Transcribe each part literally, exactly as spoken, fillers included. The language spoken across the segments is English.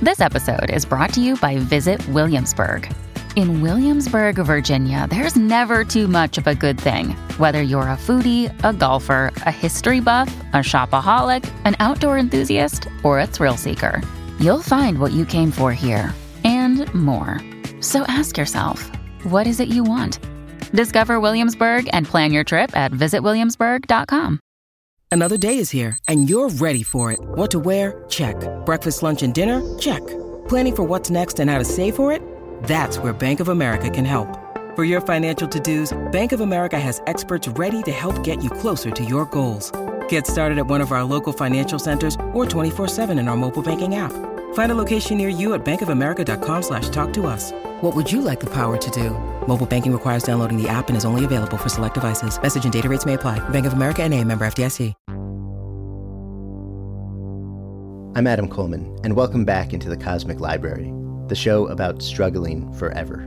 This episode is brought to you by Visit Williamsburg. In Williamsburg, Virginia, there's never too much of a good thing. Whether you're a foodie, a golfer, a history buff, a shopaholic, an outdoor enthusiast, or a thrill seeker, you'll find what you came for here and more. So ask yourself, what is it you want? Discover Williamsburg and plan your trip at visit williamsburg dot com. Another day is here, and you're ready for it. What to wear? Check. Breakfast, lunch, and dinner? Check. Planning for what's next and how to save for it? That's where Bank of America can help. For your financial to-dos, Bank of America has experts ready to help get you closer to your goals. Get started at one of our local financial centers or twenty-four seven in our mobile banking app. Find a location near you at bankofamerica.com slash talk to us. What would you like the power to do? Mobile banking requires downloading the app and is only available for select devices. Message and data rates may apply. Bank of America N A, member F D I C. I'm Adam Coleman, and welcome back into the Cosmic Library, the show about struggling forever.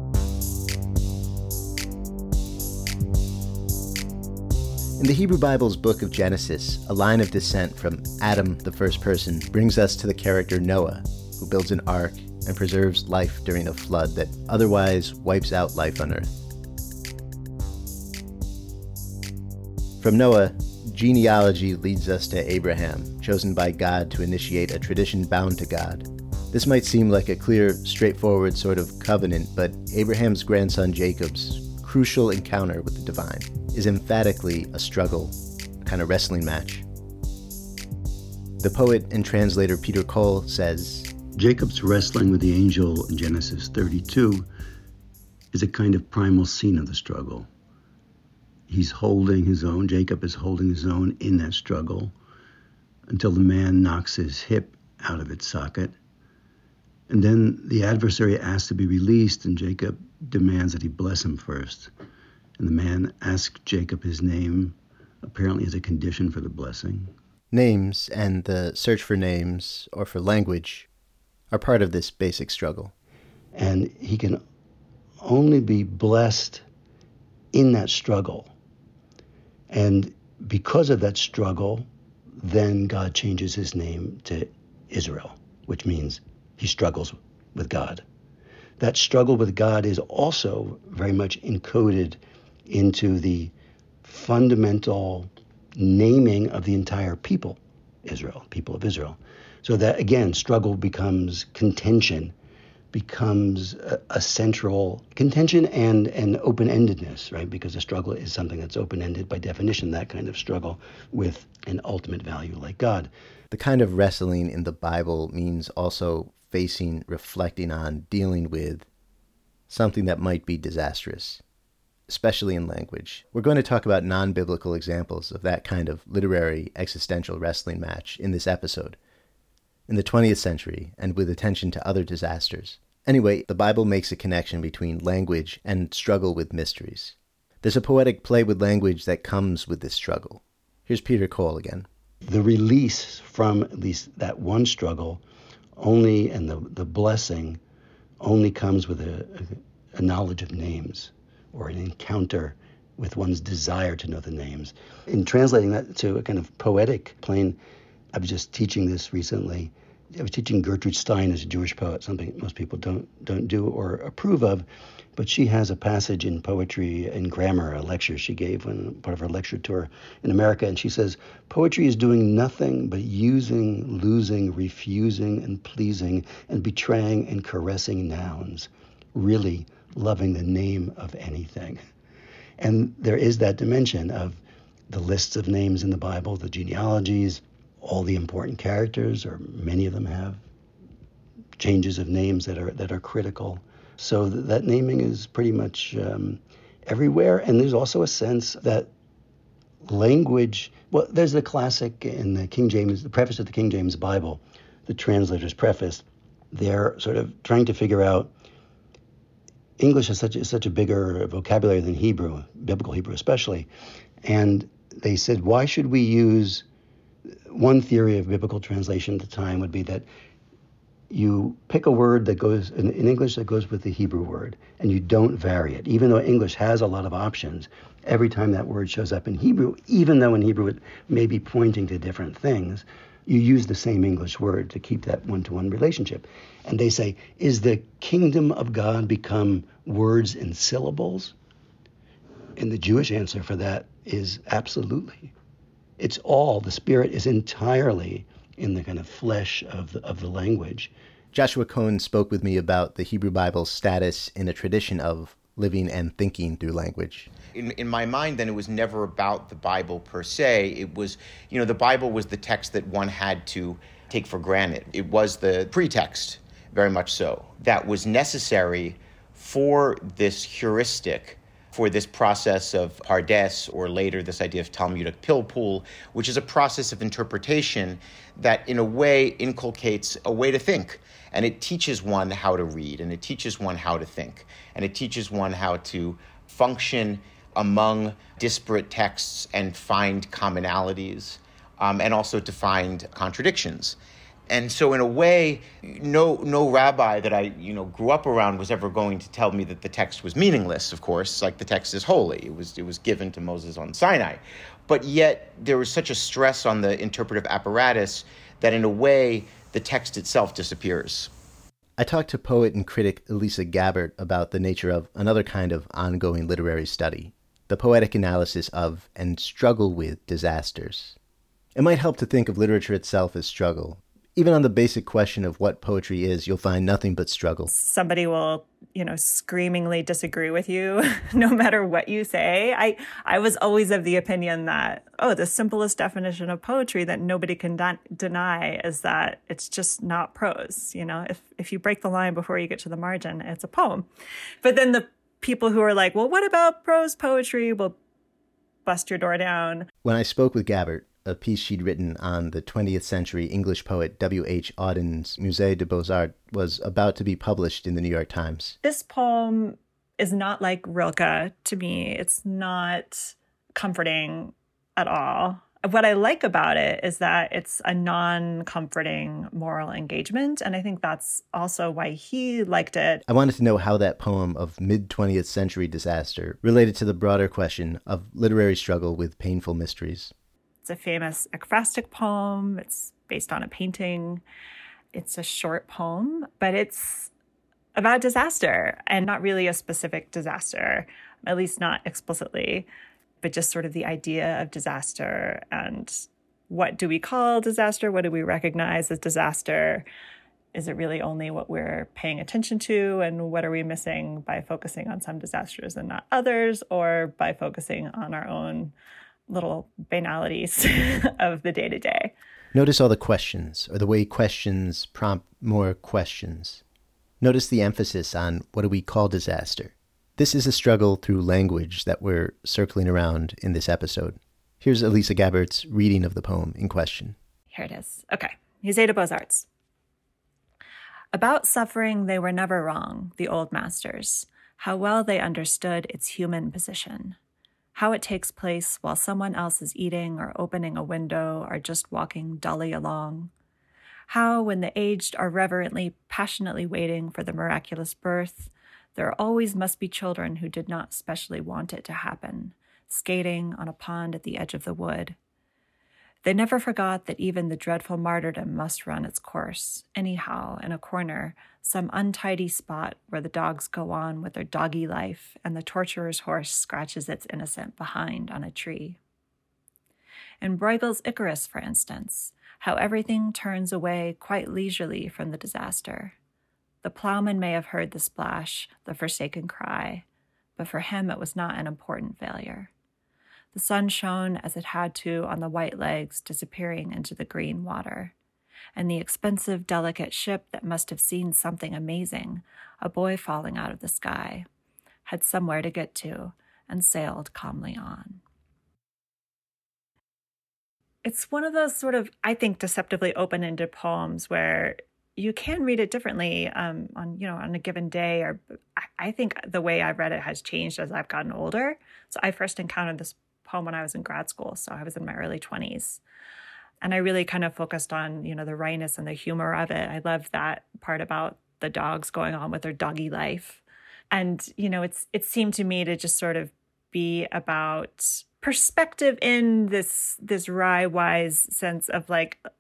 In the Hebrew Bible's book of Genesis, a line of descent from Adam, the first person, brings us to the character Noah, who builds an ark and preserves life during a flood that otherwise wipes out life on Earth. From Noah, genealogy leads us to Abraham, chosen by God to initiate a tradition bound to God. This might seem like a clear, straightforward sort of covenant, but Abraham's grandson Jacob's crucial encounter with the divine is emphatically a struggle, a kind of wrestling match. The poet and translator Peter Cole says, Jacob's wrestling with the angel in Genesis thirty-two is a kind of primal scene of the struggle. He's holding his own, Jacob is holding his own in that struggle until the man knocks his hip out of its socket. And then the adversary asks to be released, and Jacob demands that he bless him first. And the man asks Jacob his name, apparently as a condition for the blessing. Names and the search for names, or for language, are part of this basic struggle. And he can only be blessed in that struggle. And because of that struggle, then God changes his name to Israel, which means he struggles with God. That struggle with God is also very much encoded into the fundamental naming of the entire people, Israel, people of Israel. So that, again, struggle becomes contention, becomes a, a central contention and an open-endedness, right? Because a struggle is something that's open-ended by definition, that kind of struggle with an ultimate value like God. The kind of wrestling in the Bible means also facing, reflecting on, dealing with something that might be disastrous, especially in language. We're going to talk about non-biblical examples of that kind of literary existential wrestling match in this episode. In the twentieth century, and with attention to other disasters. Anyway, the Bible makes a connection between language and struggle with mysteries. There's a poetic play with language that comes with this struggle. Here's Peter Cole again. The release from at least that one struggle only, and the, the blessing only comes with a, a, a knowledge of names, or an encounter with one's desire to know the names. In translating that to a kind of poetic plane, I was just teaching this recently. I was teaching Gertrude Stein as a Jewish poet, something most people don't don't do or approve of, but she has a passage in poetry and grammar, a lecture she gave when part of her lecture tour in America, and she says, poetry is doing nothing but using, losing, refusing, and pleasing, and betraying and caressing nouns, really loving the name of anything. And there is that dimension of the lists of names in the Bible, the genealogies, all the important characters, or many of them have changes of names that are that are critical. So th- that naming is pretty much um, everywhere. And there's also a sense that language, well, there's the classic in the King James, the preface of the King James Bible, the translator's preface. They're sort of trying to figure out, English is such, is such a bigger vocabulary than Hebrew, biblical Hebrew especially. And they said, why should we use, one theory of biblical translation at the time would be that you pick a word that goes, in, in English, that goes with the Hebrew word, and you don't vary it. Even though English has a lot of options, every time that word shows up in Hebrew, even though in Hebrew it may be pointing to different things, you use the same English word to keep that one-to-one relationship. And they say, is the kingdom of God become words and syllables? And the Jewish answer for that is absolutely. It's all, the spirit is entirely in the kind of flesh of the, of the language. Joshua Cohen spoke with me about the Hebrew Bible's status in a tradition of living and thinking through language. In, in my mind, then, it was never about the Bible per se. It was, you know, the Bible was the text that one had to take for granted. It was the pretext, very much so, that was necessary for this heuristic, for this process of pardes, or later this idea of Talmudic pilpul, which is a process of interpretation that in a way inculcates a way to think. And it teaches one how to read, and it teaches one how to think, and it teaches one how to function among disparate texts and find commonalities, um, and also to find contradictions. And so in a way, no no rabbi that I you know grew up around was ever going to tell me that the text was meaningless, of course, like the text is holy. It was it was given to Moses on Sinai. But yet there was such a stress on the interpretive apparatus that in a way the text itself disappears. I talked to poet and critic Elisa Gabbert about the nature of another kind of ongoing literary study, the poetic analysis of and struggle with disasters. It might help to think of literature itself as struggle. Even on the basic question of what poetry is, you'll find nothing but struggle. Somebody will, you know, screamingly disagree with you no matter what you say. I, I was always of the opinion that, oh, the simplest definition of poetry that nobody can de- deny is that it's just not prose. You know, if, if you break the line before you get to the margin, it's a poem. But then the people who are like, well, what about prose poetry will bust your door down. When I spoke with Gabbert, a piece she'd written on the twentieth century English poet W H Auden's Musée des Beaux-Arts was about to be published in the New York Times. This poem is not like Rilke to me. It's not comforting at all. What I like about it is that it's a non-comforting moral engagement, and I think that's also why he liked it. I wanted to know how that poem of mid-twentieth century disaster related to the broader question of literary struggle with painful mysteries. It's a famous ekphrastic poem. It's based on a painting. It's a short poem, but it's about disaster, and not really a specific disaster, at least not explicitly, but just sort of the idea of disaster and what do we call disaster? What do we recognize as disaster? Is it really only what we're paying attention to? And what are we missing by focusing on some disasters and not others, or by focusing on our own little banalities of the day-to-day? Notice all the questions, or the way questions prompt more questions. Notice the emphasis on what do we call disaster. This is a struggle through language that we're circling around in this episode. Here's Elisa Gabbert's reading of the poem in question. Here it is. Okay. Musée des Beaux-Arts. About suffering they were never wrong, the old masters. How well they understood its human position. How it takes place while someone else is eating or opening a window or just walking dully along. How, when the aged are reverently, passionately waiting for the miraculous birth, there always must be children who did not specially want it to happen, skating on a pond at the edge of the wood. They never forgot that even the dreadful martyrdom must run its course, anyhow, in a corner, some untidy spot where the dogs go on with their doggy life and the torturer's horse scratches its innocent behind on a tree. In Bruegel's Icarus, for instance, how everything turns away quite leisurely from the disaster. The plowman may have heard the splash, the forsaken cry, but for him it was not an important failure. The sun shone as it had to on the white legs disappearing into the green water, and the expensive, delicate ship that must have seen something amazing, a boy falling out of the sky, had somewhere to get to and sailed calmly on. It's one of those sort of, I think, deceptively open-ended poems where you can read it differently um, on, you know, on a given day. Or I think the way I've read it has changed as I've gotten older. So I first encountered this poem when I was in grad school. So I was in my early twenties. And I really kind of focused on, you know, the wryness and the humor of it. I love that part about the dogs going on with their doggy life. And, you know, it's it seemed to me to just sort of be about perspective in this this wry, wise sense of like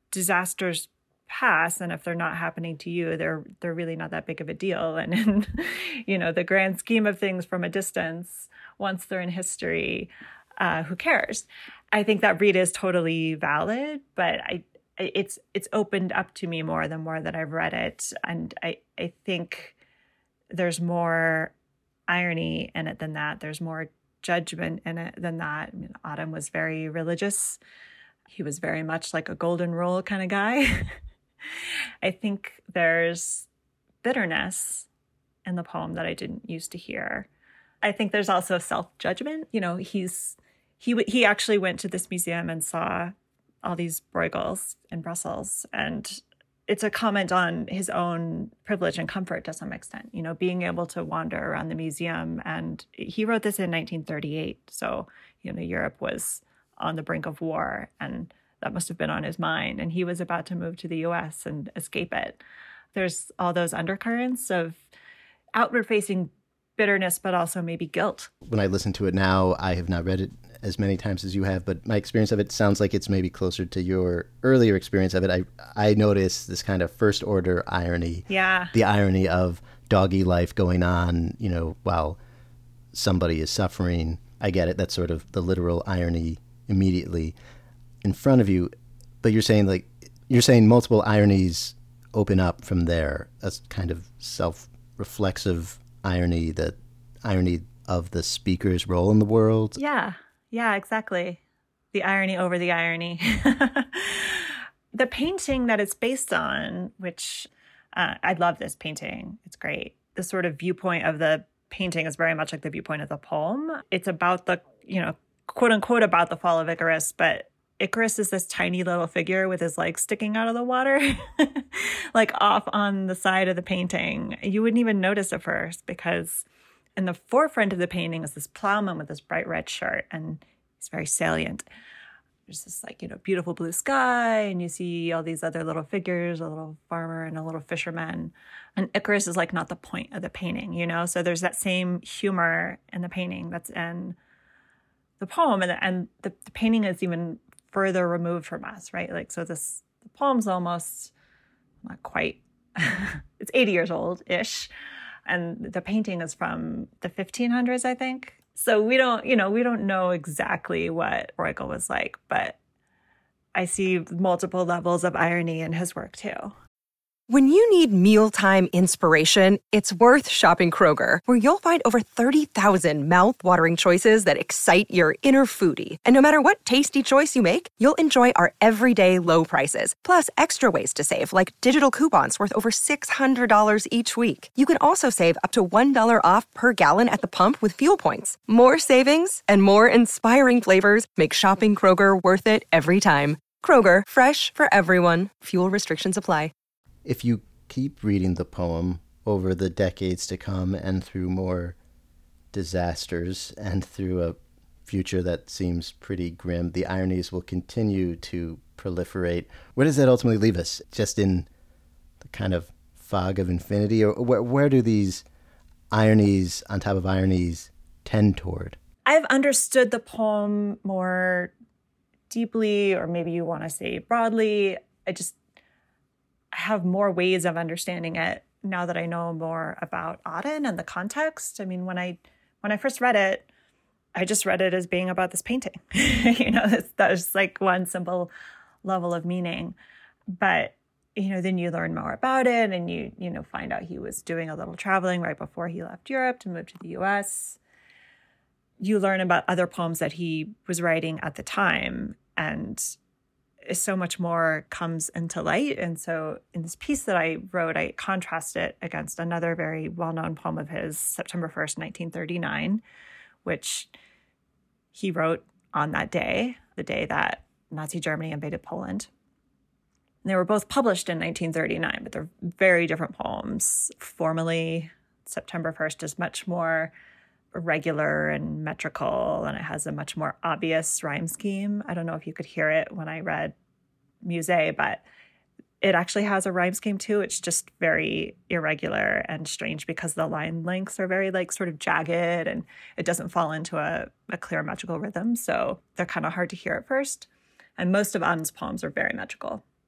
disasters pass, and if they're not happening to you, they're they're really not that big of a deal. And in, you know, the grand scheme of things from a distance, once they're in history, uh, who cares? I think that read is totally valid, but I it's it's opened up to me more the more that I've read it, and I I think there's more irony in it than that. There's more judgment in it than that. I mean, Autumn was very religious. He was very much like a golden rule kind of guy. I think there's bitterness in the poem that I didn't used to hear. I think there's also self-judgment. You know, he's he he actually went to this museum and saw all these Bruegels in Brussels, and it's a comment on his own privilege and comfort to some extent, you know, being able to wander around the museum. And he wrote this in nineteen thirty-eight. So, you know, Europe was on the brink of war, and that must have been on his mind. And he was about to move to the U S and escape it. There's all those undercurrents of outward-facing bitterness, but also maybe guilt. When I listen to it now, I have not read it as many times as you have, but my experience of it sounds like it's maybe closer to your earlier experience of it. I I notice this kind of first order irony. Yeah. The irony of doggy life going on, you know, while somebody is suffering. I get it. That's sort of the literal irony immediately in front of you. But you're saying like you're saying multiple ironies open up from there. That's kind of self-reflexive irony, the irony of the speaker's role in the world. Yeah. Yeah, exactly. The irony over the irony. The painting that it's based on, which uh, I love this painting. It's great. The sort of viewpoint of the painting is very much like the viewpoint of the poem. It's about the, you know, quote unquote about the fall of Icarus, but Icarus is this tiny little figure with his legs sticking out of the water, like off on the side of the painting. You wouldn't even notice at first because in the forefront of the painting is this plowman with this bright red shirt, and he's very salient. There's this like, you know, beautiful blue sky, and you see all these other little figures, a little farmer and a little fisherman. And Icarus is like not the point of the painting, you know? So there's that same humor in the painting that's in the poem, and, and the, the painting is even further removed from us, right? Like, so this, the poem's almost not quite, it's eighty years old-ish. And the painting is from the fifteen hundreds, I think. So we don't, you know, we don't know exactly what Bruegel was like, but I see multiple levels of irony in his work too. When you need mealtime inspiration, it's worth shopping Kroger, where you'll find over thirty thousand mouth-watering choices that excite your inner foodie. And no matter what tasty choice you make, you'll enjoy our everyday low prices, plus extra ways to save, like digital coupons worth over six hundred dollars each week. You can also save up to one dollar off per gallon at the pump with fuel points. More savings and more inspiring flavors make shopping Kroger worth it every time. Kroger, fresh for everyone. Fuel restrictions apply. If you keep reading the poem over the decades to come and through more disasters and through a future that seems pretty grim, the ironies will continue to proliferate. Where does that ultimately leave us? Just in the kind of fog of infinity? Or where, where do these ironies on top of ironies tend toward? I've understood the poem more deeply, or maybe you want to say broadly. I just have more ways of understanding it now that I know more about Auden and the context. I mean, when I when I first read it, I just read it as being about this painting. you know, that's, that was like one simple level of meaning. But, you know, then you learn more about it, and you, you know, find out he was doing a little traveling right before he left Europe to move to the U S. You learn about other poems that he was writing at the time, and so much more comes into light. And so in this piece that I wrote, I contrast it against another very well-known poem of his, September first, nineteen thirty-nine, which he wrote on that day, the day that Nazi Germany invaded Poland. And they were both published in nineteen thirty-nine, but they're very different poems. Formally, September first is much more regular and metrical, and it has a much more obvious rhyme scheme. I don't know if you could hear it when I read Musée, but it actually has a rhyme scheme too. It's just very irregular and strange because the line lengths are very like sort of jagged, and it doesn't fall into a, a clear metrical rhythm. So they're kind of hard to hear at first. And most of Auden's poems are very metrical.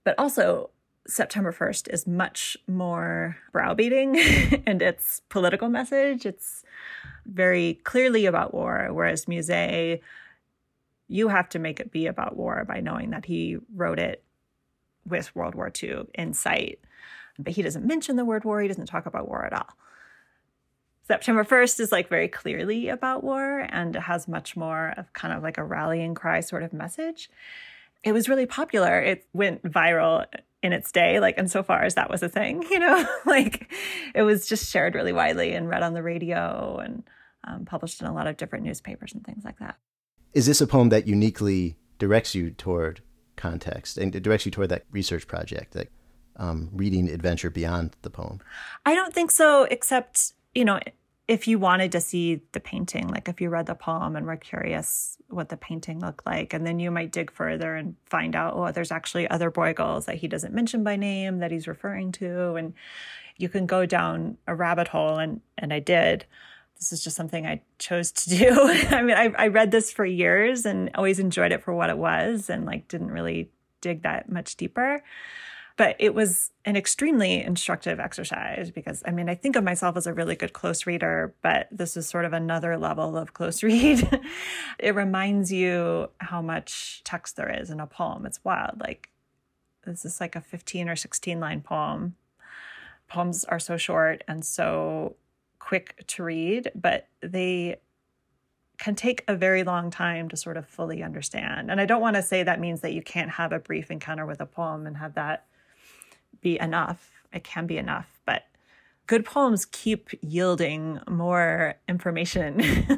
But also, September first is much more browbeating in its political message. It's very clearly about war, whereas Musée, you have to make it be about war by knowing that he wrote it with World War Two in sight. But he doesn't mention the word war. He doesn't talk about war at all. September first is like very clearly about war, and it has much more of kind of like a rallying cry sort of message. It was really popular. It went viral in its day, like insofar as that was a thing, you know, like it was just shared really widely and read on the radio and um, published in a lot of different newspapers and things like that. Is this a poem that uniquely directs you toward context and it directs you toward that research project, that um, reading adventure beyond the poem? I don't think so, except, you know, if you wanted to see the painting, like if you read the poem and were curious what the painting looked like, and then you might dig further and find out, oh, there's actually other Bruegels that he doesn't mention by name that he's referring to. And you can go down a rabbit hole, and, and I did. This is just something I chose to do. I mean, I, I read this for years and always enjoyed it for what it was and like didn't really dig that much deeper. But it was an extremely instructive exercise because, I mean, I think of myself as a really good close reader, but this is sort of another level of close read. It reminds you how much text there is in a poem. It's wild. Like, this is like a fifteen or sixteen line poem. Poems are so short and so quick to read, but they can take a very long time to sort of fully understand. And I don't want to say that means that you can't have a brief encounter with a poem and have that be enough. It can be enough, but good poems keep yielding more information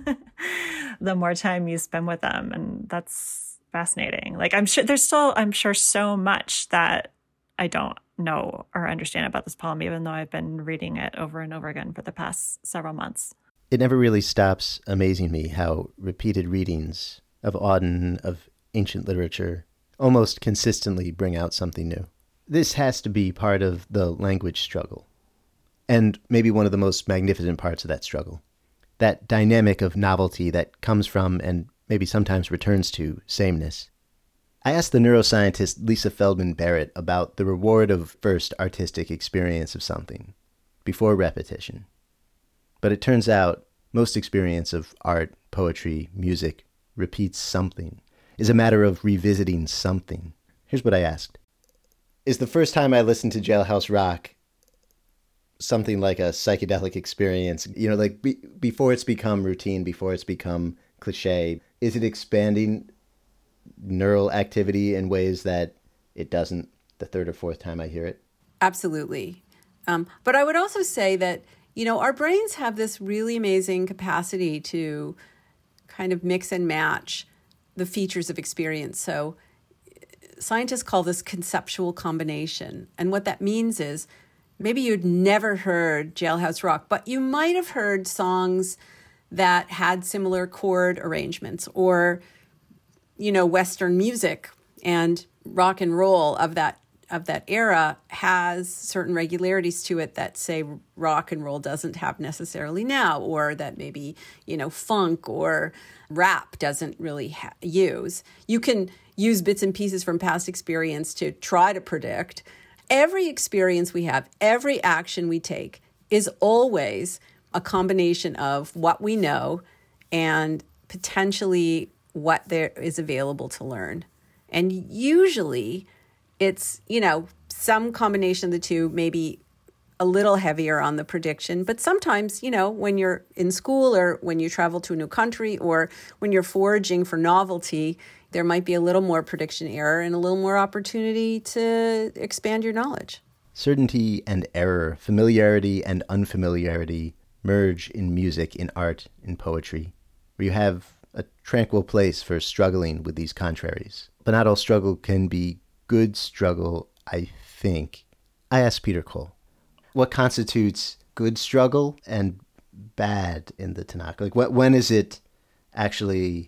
the more time you spend with them. And that's fascinating. Like, I'm sure there's still, I'm sure so much that I don't know or understand about this poem, even though I've been reading it over and over again for the past several months. It never really stops amazing me how repeated readings of Auden, of ancient literature, almost consistently bring out something new. This has to be part of the language struggle, and maybe one of the most magnificent parts of that struggle. That dynamic of novelty that comes from and maybe sometimes returns to sameness. I asked the neuroscientist Lisa Feldman Barrett about the reward of first artistic experience of something, before repetition. But it turns out most experience of art, poetry, music repeats something, is a matter of revisiting something. Here's what I asked. Is the first time I listened to Jailhouse Rock something like a psychedelic experience? You know, like be, before it's become routine, before it's become cliche, is it expanding neural activity in ways that it doesn't the third or fourth time I hear it? Absolutely. Um, but I would also say that, you know, our brains have this really amazing capacity to kind of mix and match the features of experience. So scientists call this conceptual combination. And what that means is maybe you'd never heard Jailhouse Rock, but you might have heard songs that had similar chord arrangements, or, you know, Western music and rock and roll of that of that era has certain regularities to it that, say, rock and roll doesn't have necessarily now, or that maybe, you know, funk or rap doesn't really ha- use. You can use bits and pieces from past experience to try to predict. Every experience we have, every action we take is always a combination of what we know and potentially what there is available to learn. And usually it's, you know, some combination of the two, maybe a little heavier on the prediction. But sometimes, you know, when you're in school or when you travel to a new country or when you're foraging for novelty, there might be a little more prediction error and a little more opportunity to expand your knowledge. Certainty and error, familiarity and unfamiliarity merge in music, in art, in poetry, where you have a tranquil place for struggling with these contraries. But not all struggle can be good struggle, I think. I asked Peter Cole, what constitutes good struggle and bad in the Tanakh? Like, what, when is it actually,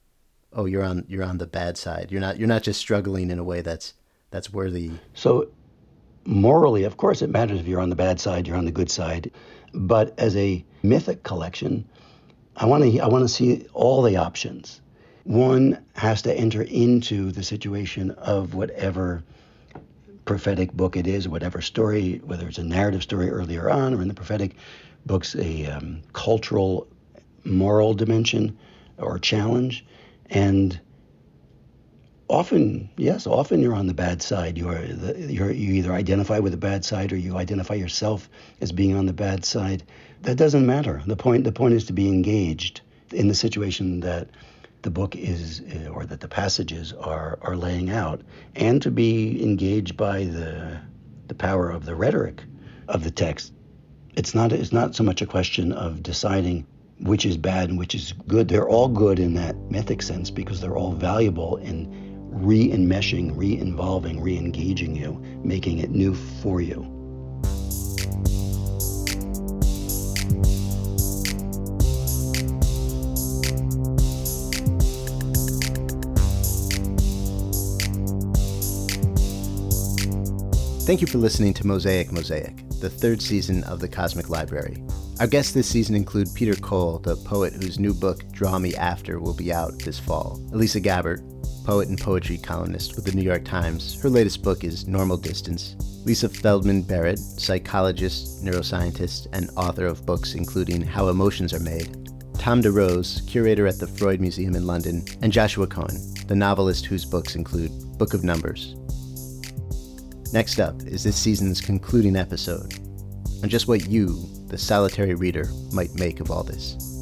oh, you're on you're on the bad side? You're not you're not just struggling in a way that's that's worthy. So morally, of course, it matters if you're on the bad side, you're on the good side. But as a mythic collection, I want to I want to see all the options. One has to enter into the situation of whatever prophetic book it is, whatever story, whether it's a narrative story earlier on or in the prophetic books, a um, cultural, moral dimension or challenge. And often, yes, often you're on the bad side. You are the, you're, you either identify with the bad side or you identify yourself as being on the bad side. That doesn't matter. The point, the point is to be engaged in the situation that the book is, or that the passages are, are laying out, and to be engaged by the the power of the rhetoric of the text. It's not it's not so much a question of deciding which is bad and which is good. They're all good in that mythic sense because they're all valuable in re-enmeshing, re-involving, re-engaging you, making it new for you. Thank you for listening to Mosaic Mosaic, the third season of the Cosmic Library. Our guests this season include Peter Cole, the poet whose new book, Draw Me After, will be out this fall. Elisa Gabbert, poet and poetry columnist with the New York Times. Her latest book is Normal Distance. Lisa Feldman Barrett, psychologist, neuroscientist, and author of books including How Emotions Are Made. Tom DeRose, curator at the Freud Museum in London. And Joshua Cohen, the novelist whose books include Book of Numbers. Next up is this season's concluding episode on just what you, the solitary reader, might make of all this.